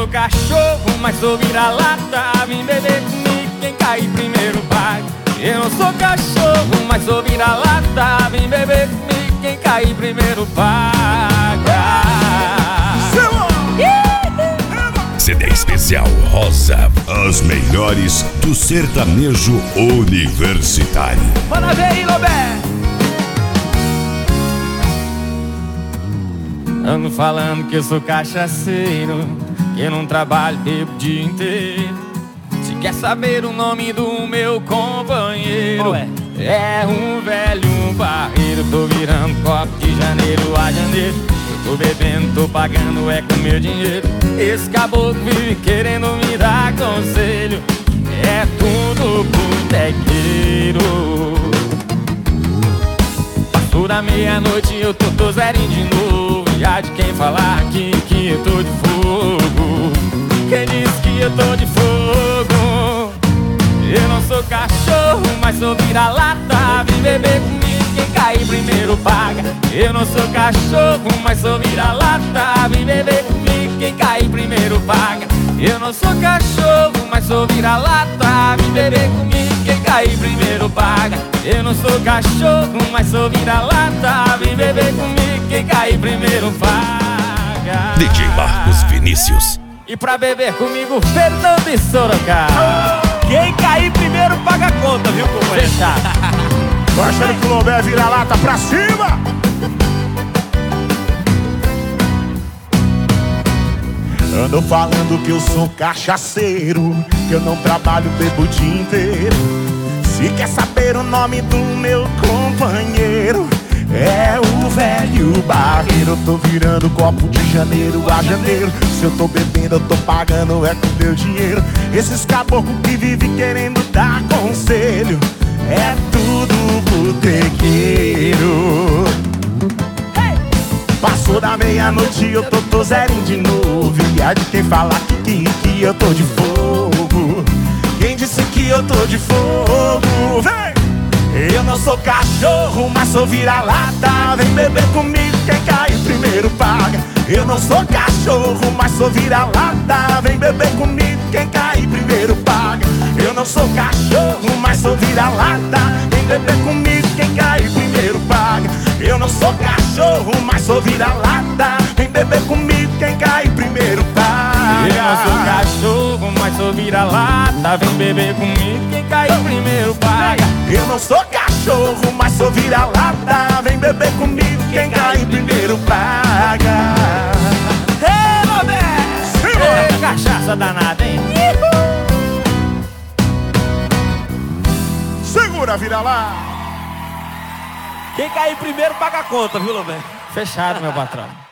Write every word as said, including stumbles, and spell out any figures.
sou cachorro, mas sou vira-lata. Vem beber comigo, quem cair primeiro paga. Eu não sou cachorro, mas sou vira-lata. Vem beber comigo, quem cair primeiro paga. C D especial Rosa. As melhores do sertanejo universitário. Manda ver aí, Lobé. Ando falando que eu sou cachaceiro, que eu não trabalho, bebo o dia inteiro. Se quer saber o nome do meu companheiro, é? É um velho barreiro. Tô virando copo de janeiro a janeiro. Eu tô bebendo, tô pagando, é com meu dinheiro. Esse caboclo vive querendo me dar conselho. É tudo botequeiro. Passou da meia-noite, eu tô, tô zerinho de novo. Já de quem falar aqui que eu tô de fogo. Quem disse que eu tô de fogo? Eu não sou cachorro, mas sou vira-lata. Vem beber comigo, quem cair primeiro paga. Eu não sou cachorro, mas sou vira-lata. Vem beber comigo, quem cair primeiro paga. Eu não sou cachorro, mas sou vira-lata. Vem beber comigo, quem cair primeiro paga. Eu não sou cachorro, mas sou vira-lata. Vem beber comigo, quem cair primeiro paga. D J Marcos Vinícius. E pra beber comigo, Fernando e Sorocaba. Quem cair primeiro paga a conta, viu, companheiro? Fechado. Tô achando que o Lobé vira lata pra cima. Ando falando que eu sou cachaceiro, que eu não trabalho, bebo o dia inteiro. Se quer saber o nome do meu companheiro, é o velho barreiro. Eu tô virando copo de janeiro a janeiro. Se eu tô bebendo, eu tô pagando, é com meu dinheiro. Esses caboclos que vivem querendo dar conselho, é tudo botequeiro. Hey! Passou da meia-noite, eu tô, tô zerinho de novo. E há de quem falar que, que, que eu tô de fogo. Quem disse que eu tô de fogo? Vem! Eu não sou cachorro, mas sou vira-lata. Vem beber comigo, quem cair primeiro paga. Eu não sou cachorro, mas sou vira-lata. Vem beber comigo, quem cair primeiro paga. Eu não sou cachorro, mas sou vira-lata. Vem beber comigo, quem cair primeiro paga. Eu não sou cachorro, mas sou vira-lata. Vem beber comigo, quem cair primeiro paga. Eu não sou cachorro, mas sou vira-lata. Vem beber comigo, quem cair primeiro paga. Eu não sou cachorro, mas sou vira-lata. Vem beber comigo, quem cair primeiro paga. Ei, Lobé! Ei, cachaça danada, hein? Segura, vira lá. Quem cair primeiro paga a conta, viu, Lobé? Fechado, meu patrão.